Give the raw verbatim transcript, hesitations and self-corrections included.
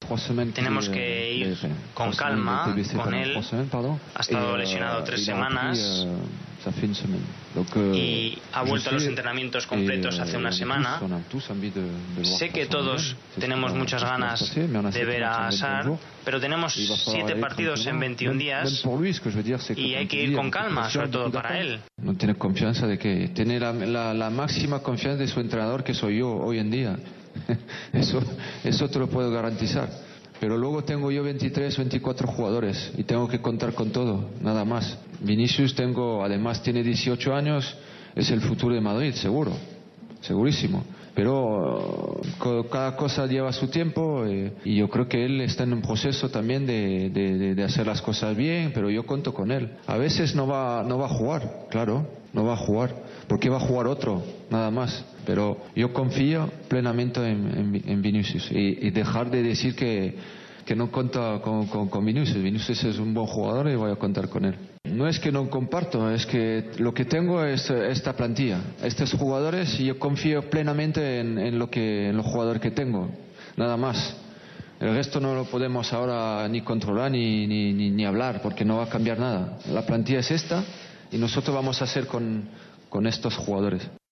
tenemos que ir con calma con él. Ha estado lesionado tres semanas y ha vuelto a los entrenamientos completos hace una semana. Sé que todos tenemos muchas ganas de ver a Sar, pero tenemos siete partidos en veintiún días y hay que ir con calma, sobre todo para él. No tiene confianza de que tiene la, la, la máxima confianza de su entrenador, que soy yo hoy en día. Eso, eso te lo puedo garantizar. Pero luego tengo yo veintitrés, veinticuatro jugadores y tengo que contar con todo, nada más. Vinicius tengo, además tiene dieciocho años, es el futuro de Madrid, seguro, segurísimo. Pero cada cosa lleva su tiempo eh, y yo creo que él está en un proceso también de, de, de hacer las cosas bien, pero yo cuento con él. A veces no va, no va a jugar, claro, no va a jugar, porque va a jugar otro, nada más. Pero yo confío plenamente en, en, en Vinicius y, y dejar de decir que, que no cuenta con, con, con Vinicius. Vinicius es un buen jugador y voy a contar con él. No es que no comparto, es que lo que tengo es esta plantilla, estos jugadores, y yo confío plenamente en, en, lo que, en los jugadores que tengo, nada más. El resto no lo podemos ahora ni controlar ni, ni, ni, ni hablar, porque no va a cambiar nada. La plantilla es esta y nosotros vamos a hacer con, con estos jugadores.